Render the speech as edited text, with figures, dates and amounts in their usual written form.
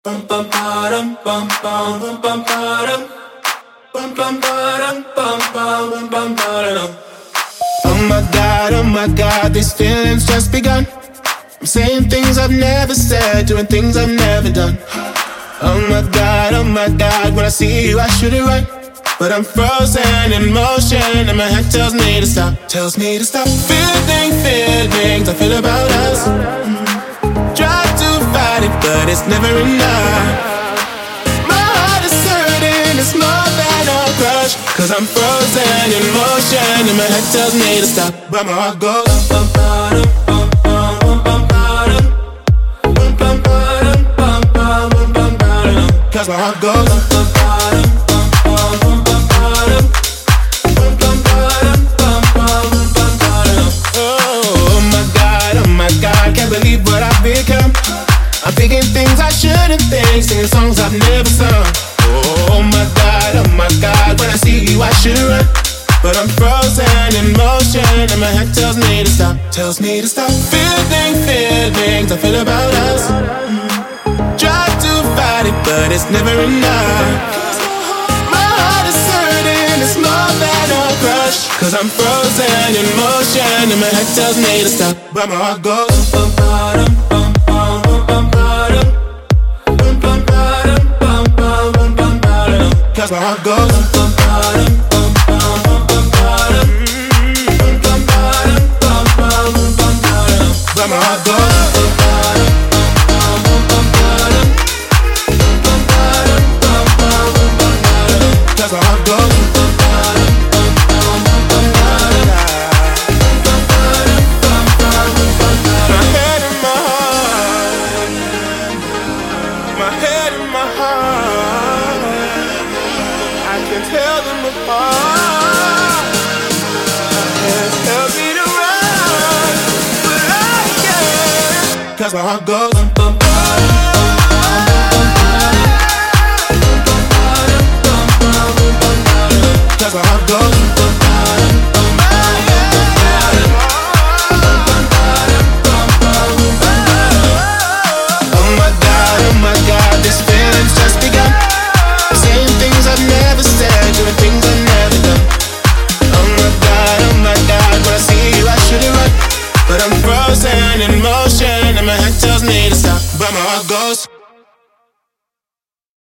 Bum bum bum bum bum bum bum bum bum bum bum bum bum bum. Oh my God, these feelings just begun. I'm saying things I've never said, doing things I've never done. Oh my God, when I see you I should it right, but I'm frozen in motion and my head tells me to stop, feelings I feel about us. Try to fight it, but it's never enough. My heart is hurting, it's more than a crush, 'cause I'm frozen in motion and my head tells me to stop, but my heart goes bum bum bum bum bum bum bum bum bum bum bum bum. 'Cause my heart goes bum bum bum bum bum bum bum. Oh my God, can't believe what I've become. I'm thinking things I shouldn't think, singing songs I've never sung. Oh my God, when I see you I should run, but I'm frozen in motion and my head tells me to stop, feelings I feel about us. Try to fight it, but it's never enough. My heart is hurting, it's more than a crush, 'cause I'm frozen in motion and my head tells me to stop, but my heart goes bum bum bum bum bum bum bum bum bum bum bum bum. 'Cause my heart goes bum bum bum bum bum bum bum bum bum bum. But my heart goes bum bum bum bum bum bum. 'Cause my heart goes bum bum bum bum bum bum. My head and my heart, my head and my heart, I can tell them apart. Can't tell me to run, but I can. 'Cause my heart goes bum bum bum bum bum. 'Cause my heart goes